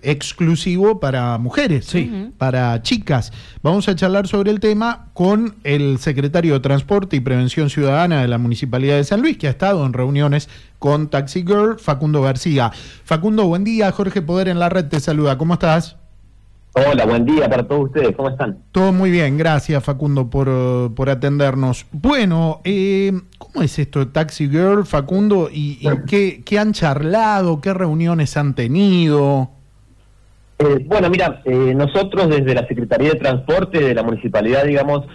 exclusivo para mujeres, Sí. para chicas. Vamos a charlar sobre el tema con el secretario de Transporte y Prevención Ciudadana de la Municipalidad de San Luis, que ha estado en reuniones con Taxi Girl, Facundo García. Facundo, buen día. Jorge Poder en la red te saluda. ¿Cómo estás? Hola, buen día para todos ustedes. ¿Cómo están? Todo muy bien, gracias Facundo por atendernos. Bueno, ¿cómo es esto de Taxi Girl, Facundo? ¿Y qué han charlado? ¿Qué reuniones han tenido? Bueno, mira, nosotros desde la Secretaría de Transporte de la Municipalidad, digamos,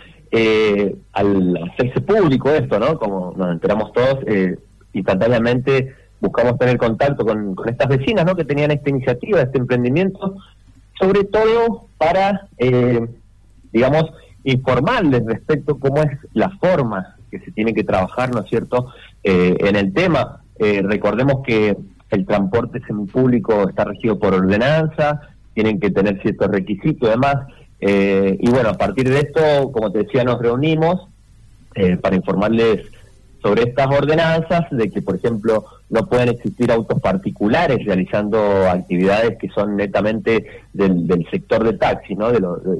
al hacerse público esto, ¿no? Como nos enteramos todos, instantáneamente buscamos tener contacto con estas vecinas, ¿no? Que tenían esta iniciativa, este emprendimiento, sobre todo para, digamos, informarles respecto a cómo es la forma que se tiene que trabajar, ¿no es cierto?, en el tema. Recordemos que el transporte semipúblico está regido por ordenanza, tienen que tener ciertos requisitos y demás, y bueno, a partir de esto, como te decía, nos reunimos para informarles sobre estas ordenanzas, de que, por ejemplo, no pueden existir autos particulares realizando actividades que son netamente del sector de taxi, ¿no?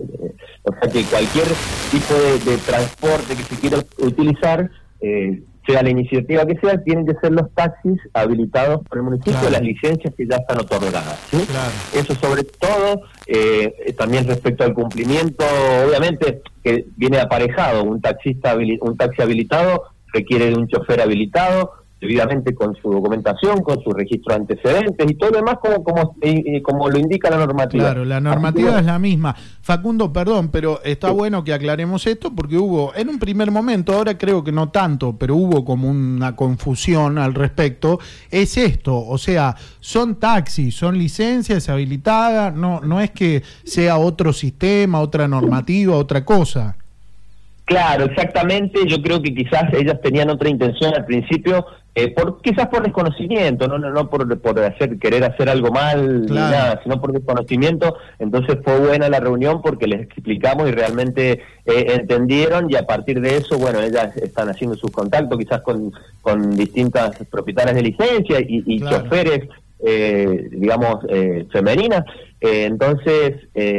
O sea, que cualquier tipo de transporte que se quiera utilizar, sea la iniciativa que sea, tienen que ser los taxis habilitados por el municipio, Claro. Las licencias que ya están otorgadas, ¿sí? Claro. Eso sobre todo, también respecto al cumplimiento, obviamente, que viene aparejado, un taxi habilitado requiere de un chofer habilitado, debidamente con su documentación, con su registro de antecedentes y todo lo demás como lo indica la normativa. Claro, la normativa es la misma. Facundo, perdón, pero está bueno que aclaremos esto porque hubo, en un primer momento, ahora creo que no tanto, pero hubo como una confusión al respecto. Es esto, o sea, son taxis, son licencias habilitadas, no es que sea otro sistema, otra normativa, otra cosa. Claro, exactamente. Yo creo que quizás ellas tenían otra intención al principio, quizás por desconocimiento, no por querer hacer algo mal, Claro. ni nada, sino por desconocimiento. Entonces fue buena la reunión porque les explicamos y realmente entendieron, y a partir de eso, bueno, ellas están haciendo sus contactos quizás con distintas propietarias de licencia y Claro. choferes, digamos, femeninas. Entonces,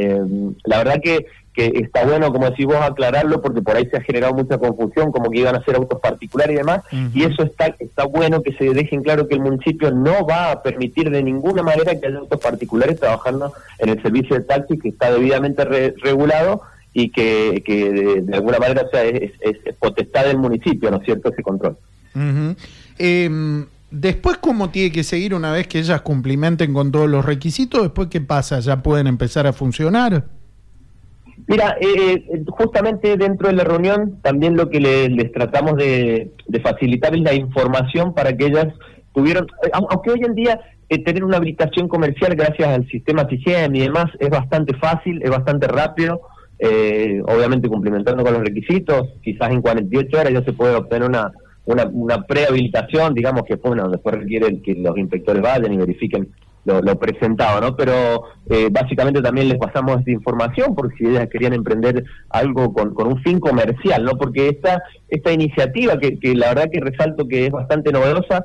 la verdad que está bueno, como decís vos, aclararlo, porque por ahí se ha generado mucha confusión, como que iban a ser autos particulares y demás, y eso está bueno que se dejen claro que el municipio no va a permitir de ninguna manera que haya autos particulares trabajando en el servicio de taxi, que está debidamente regulado y que de alguna manera, o sea, es potestad del municipio, ¿no es cierto?, ese control. Después, ¿cómo tiene que seguir una vez que ellas cumplimenten con todos los requisitos? ¿Después qué pasa? ¿Ya pueden empezar a funcionar? Mira, justamente dentro de la reunión también lo que les tratamos de facilitar es la información para que ellas tuvieron, aunque hoy en día tener una habilitación comercial gracias al sistema SIGEM y demás es bastante fácil, es bastante rápido, obviamente cumplimentando con los requisitos, quizás en 48 horas ya se puede obtener una prehabilitación, digamos que bueno, después requiere que los inspectores vayan y verifiquen lo presentado, ¿no? Pero básicamente también les pasamos esta información porque si ellas querían emprender algo con un fin comercial, ¿no? Porque esta iniciativa que la verdad que resalto que es bastante novedosa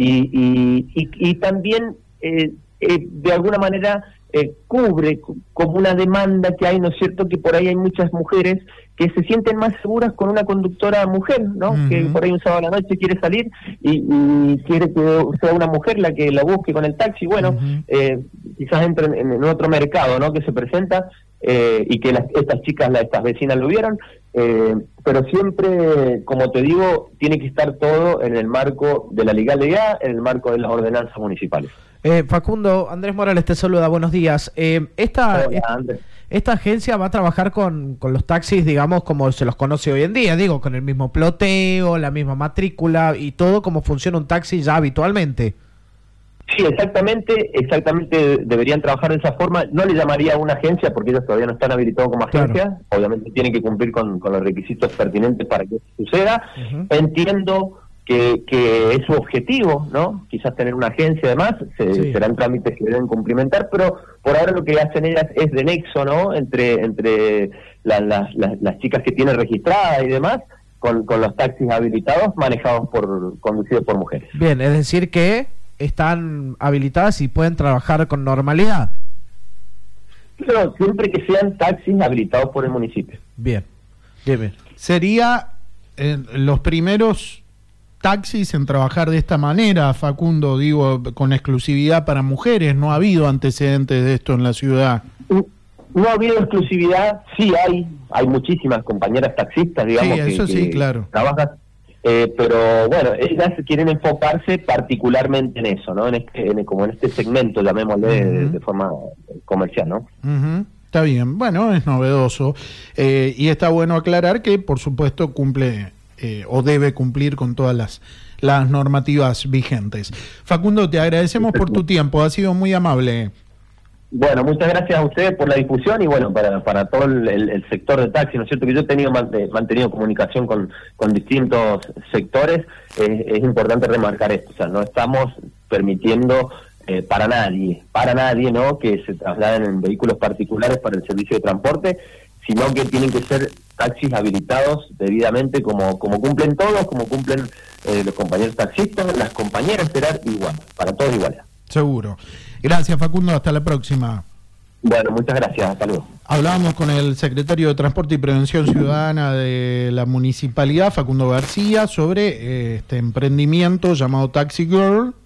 y también de alguna manera cubre como una demanda que hay, ¿no es cierto?, que por ahí hay muchas mujeres que se sienten más seguras con una conductora mujer, ¿no? Uh-huh. Que por ahí un sábado a la noche quiere salir y quiere que sea una mujer la que la busque con el taxi. Bueno, Uh-huh. Quizás entren en otro mercado, ¿no?, que se presenta y que estas chicas, estas vecinas lo vieron, pero siempre, como te digo, tiene que estar todo en el marco de la legalidad, en el marco de las ordenanzas municipales. Facundo, Andrés Morales te saluda, buenos días. Hola, Andrés. Esta agencia va a trabajar con los taxis, digamos, como se los conoce hoy en día, digo, con el mismo ploteo, la misma matrícula y todo como funciona un taxi ya habitualmente. Sí, exactamente deberían trabajar de esa forma. No le llamaría a una agencia porque ellos todavía no están habilitados como agencia. Claro. Obviamente tienen que cumplir con los requisitos pertinentes para que eso suceda. Uh-huh. Entiendo que es su objetivo, ¿no? Quizás tener una agencia además, serán trámites que deben cumplimentar, pero por ahora lo que hacen ellas es de nexo, ¿no? Entre las chicas que tienen registradas y demás, con los taxis habilitados conducidos por mujeres. Bien, es decir que están habilitadas y pueden trabajar con normalidad. Pero siempre que sean taxis habilitados por el municipio. Bien, bien, bien. Sería los primeros taxis en trabajar de esta manera, Facundo, digo, con exclusividad para mujeres. No ha habido antecedentes de esto en la ciudad. No ha habido exclusividad, sí hay muchísimas compañeras taxistas, digamos, Sí, eso sí, claro. trabajan, pero bueno, ellas quieren enfocarse particularmente en eso, ¿no? Como en este segmento, llamémosle, de forma comercial, ¿no? Está bien, bueno, es novedoso, y está bueno aclarar que, por supuesto, cumple o debe cumplir con todas las normativas vigentes. Facundo, te agradecemos por tu tiempo, ha sido muy amable. Bueno, muchas gracias a ustedes por la difusión y bueno, para todo el sector de taxi, ¿no es cierto? Que yo he tenido mantenido comunicación con distintos sectores, es importante remarcar esto, o sea, no estamos permitiendo para nadie, ¿no? Que se trasladen en vehículos particulares para el servicio de transporte, sino que tienen que ser taxis habilitados debidamente como cumplen todos, como cumplen los compañeros taxistas, las compañeras serán igual, para todos iguales. Seguro. Gracias, Facundo, hasta la próxima. Bueno, muchas gracias, hasta luego. Hablábamos con el secretario de Transporte y Prevención Ciudadana de la Municipalidad, Facundo García, sobre este emprendimiento llamado Taxi Girl,